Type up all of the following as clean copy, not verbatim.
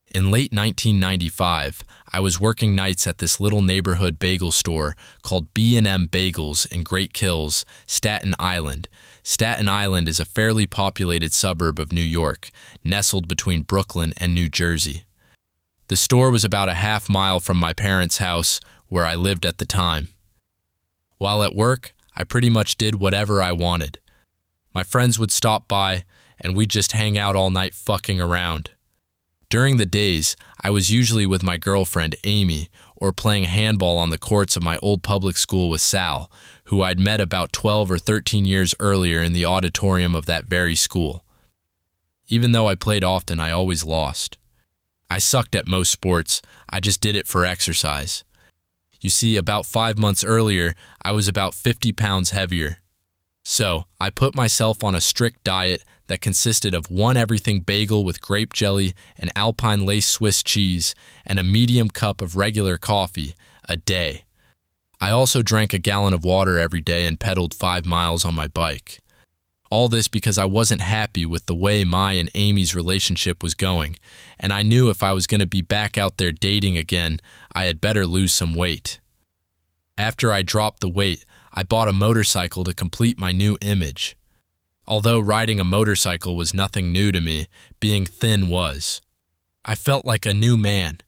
In late 1995, I was working nights at this little neighborhood bagel store called B&M Bagels in Great Kills, Staten Island. Staten Island is a fairly populated suburb of New York, nestled between Brooklyn and New Jersey. The store was about a half-mile from my parents' house, where I lived at the time. While at work, I pretty much did whatever I wanted. My friends would stop by, and we'd just hang out all night fucking around. During the days, I was usually with my girlfriend, Amy, or playing handball on the courts of my old public school with Sal, who I'd met about 12 or 13 years earlier in the auditorium of that very school. Even though I played often, I always lost. I sucked at most sports, I just did it for exercise. You see, about 5 months earlier, I was about 50 pounds heavier. So, I put myself on a strict diet that consisted of one everything bagel with grape jelly and Alpine lace Swiss cheese and a medium cup of regular coffee a day. I also drank a gallon of water every day and pedaled 5 miles on my bike. All this because I wasn't happy with the way my and Amy's relationship was going, and I knew if I was going to be back out there dating again, I had better lose some weight. After I dropped the weight, I bought a motorcycle to complete my new image. Although riding a motorcycle was nothing new to me, being thin was. I felt like a new man.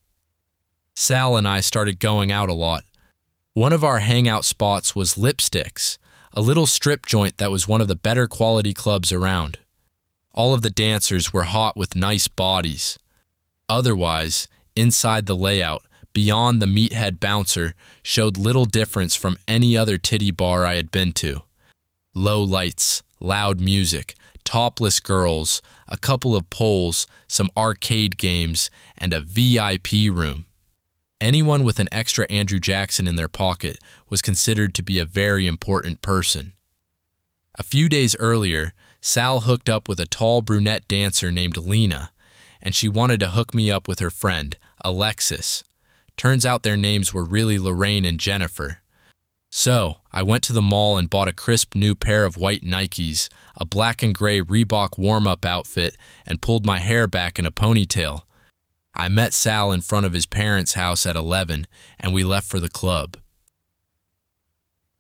Sal and I started going out a lot. One of our hangout spots was Lipsticks, a little strip joint that was one of the better quality clubs around. All of the dancers were hot with nice bodies. Otherwise, inside the layout, beyond the meathead bouncer, showed little difference from any other titty bar I had been to. Low lights, loud music, topless girls, a couple of poles, some arcade games, and a VIP room. Anyone with an extra Andrew Jackson in their pocket was considered to be a very important person. A few days earlier, Sal hooked up with a tall brunette dancer named Lena, and she wanted to hook me up with her friend, Alexis. Turns out their names were really Lorraine and Jennifer. So, I went to the mall and bought a crisp new pair of white Nikes, a black and gray Reebok warm-up outfit, and pulled my hair back in a ponytail. I met Sal in front of his parents' house at 11, and we left for the club.